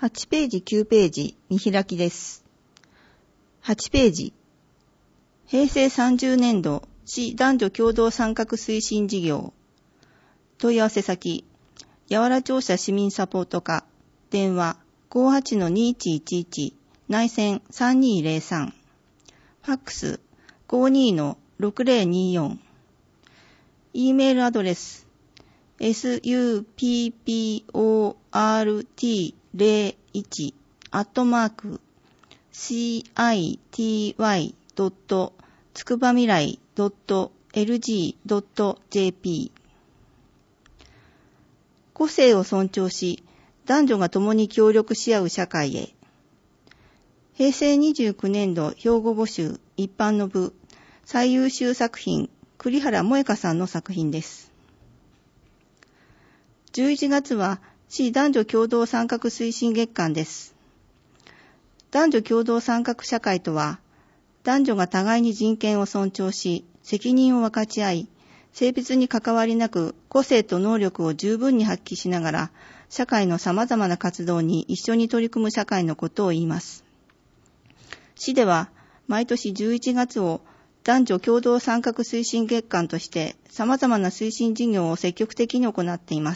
8ページ9ページ見開きです。8ページ平成30年度市男女共同参画推進事業問い合わせ先八原庁舎市民サポート課電話 58-2111 内線3203ファックス 52-6024 E メールアドレス support01@city.tsubaみらい .lg.jp 個性を尊重し、男女が共に協力し合う社会へ。平成29年度兵庫募集一般の部最優秀作品、栗原萌香さんの作品です。11月は市男女共同参画推進月間です。男女共同参画社会とは、男女が互いに人権を尊重し、責任を分かち合い、性別に関わりなく個性と能力を十分に発揮しながら、社会の様々な活動に一緒に取り組む社会のことを言います。市では、毎年11月を男女共同参画推進月間として様々な推進事業を積極的に行っています。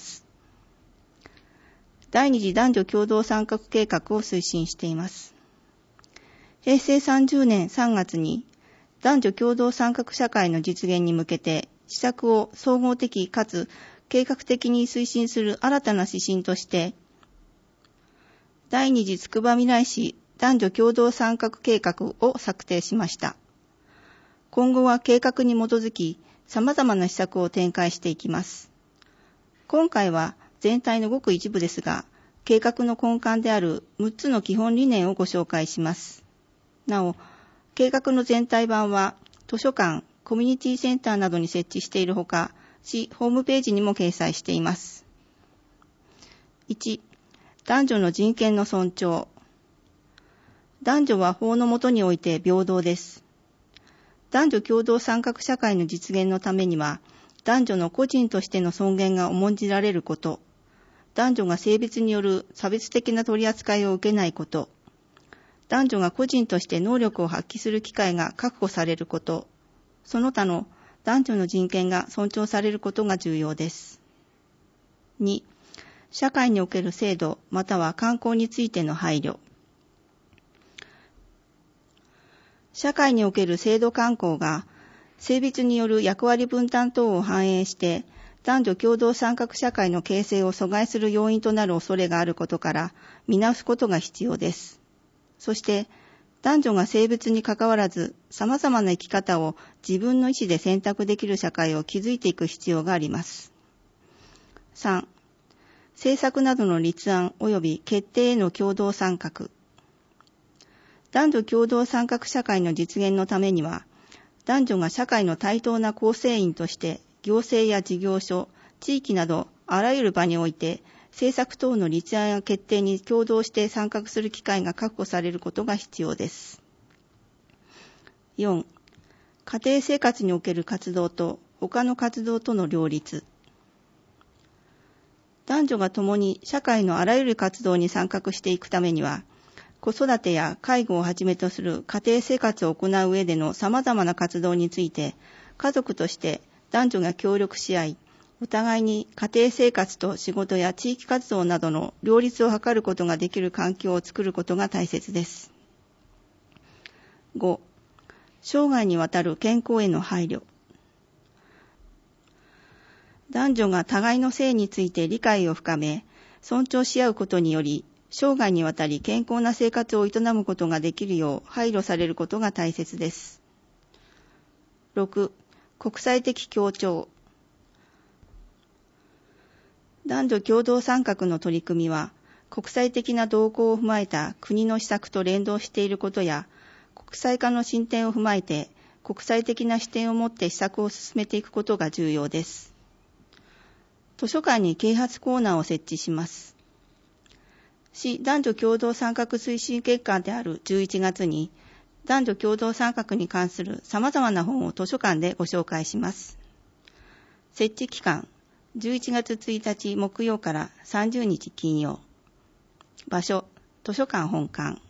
第二次男女共同参画計画を推進しています。平成30年3月に男女共同参画社会の実現に向けて施策を総合的かつ計画的に推進する新たな指針として第二次つくばみらい市男女共同参画計画を策定しました。今後は計画に基づき様々な施策を展開していきます。今回は全体のごく一部ですが、計画の根幹である6つの基本理念をご紹介します。なお、計画の全体版は図書館、コミュニティセンターなどに設置しているほか、市ホームページにも掲載しています。1、男女の人権の尊重。男女は法の下において平等です。男女共同参画社会の実現のためには、男女の個人としての尊厳が重んじられること、男女が性別による差別的な取り扱いを受けないこと、男女が個人として能力を発揮する機会が確保されること、その他の男女の人権が尊重されることが重要です。2、社会における制度または慣行についての配慮。社会における制度慣行が性別による役割分担等を反映して男女共同参画社会の形成を阻害する要因となる恐れがあることから見直すことが必要です。そして男女が性別に関わらず様々な生き方を自分の意思で選択できる社会を築いていく必要があります。3、政策などの立案及び決定への共同参画。男女共同参画社会の実現のためには、男女が社会の対等な構成員として行政や事業所、地域などあらゆる場において政策等の立案や決定に共同して参画する機会が確保されることが必要です。4、家庭生活における活動と他の活動との両立。男女が共に社会のあらゆる活動に参画していくためには、子育てや介護をはじめとする家庭生活を行う上での様々な活動について、家族として男女が協力し合い、お互いに家庭生活と仕事や地域活動などの両立を図ることができる環境を作ることが大切です。5、生涯にわたる健康への配慮。男女が互いの性について理解を深め、尊重し合うことにより、生涯にわたり健康な生活を営むことができるよう配慮されることが大切です。6、国際的協調。男女共同参画の取り組みは、国際的な動向を踏まえた国の施策と連動していることや、国際化の進展を踏まえて、国際的な視点を持って施策を進めていくことが重要です。図書館に啓発コーナーを設置します。市男女共同参画推進月間である11月に、男女共同参画に関する様々な本を図書館でご紹介します。設置期間、11月1日木曜から30日金曜。場所、 図書館本館、